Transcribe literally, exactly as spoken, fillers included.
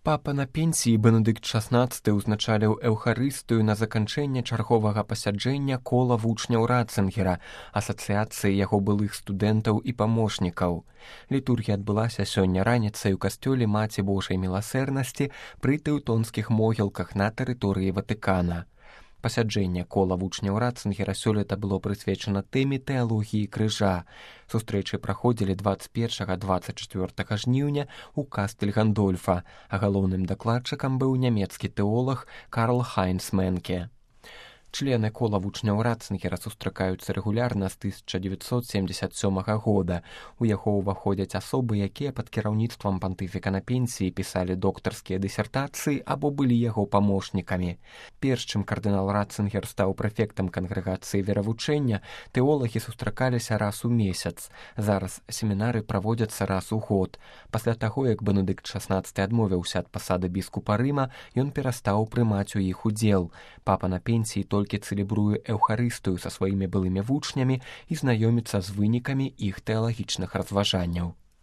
Папа на пенсіі Бенедыкт шаснаццаты ўзначаліў эўхарыстыю на заканчэнне чарговага пасяджэння кола вучняў Ратцынгера, асацыяцыі яго былых студэнтаў і памочнікаў. Літургія адбылася сёння раніцай у касцёле Маці Божай міласэрнасці пры тэўтонскіх могілках на тэрыторыі Ватыкана. Пасяджэнне кола вучняў Ратцынгера сёлета было прысвечана тэме тэалогіі крыжа. Сустрэчы праходзілі дваццаць першага - дваццаць чацвёртага жніўня ў кастэль Гандольфа, а галоўным дакладчыкам быў нямецкі тэолаг Карл Хайнц Менке. Члены кола вучняў Ратцынгера сустракаюцца рэгулярна з тысяча дзевяцьсот семдзесят сёмага года. У яго ўваходзяць асобы, якія пад кіраўніцтвам пантыфіка на пенсіі пісалі доктарскія дысертацыі або былі яго памочнікамі. Перш чым кардынал Ратцынгер стаў прэфектам кангрэгацыі веравучэння, тэолагі сустракаліся раз у месяц. Зараз семінары праводзяцца раз у год. Пасля таго, як Бенедыкт шаснаццаты адмовіўся ад пасады біскупа Рыма, ён перастаў прымаць у іх удзел. Папа на пенсіі толькі цэлебруе эўхарыстыю са сваімі былымі вучнямі і знаёміцца з вынікамі іх тэалагічных разважанняў.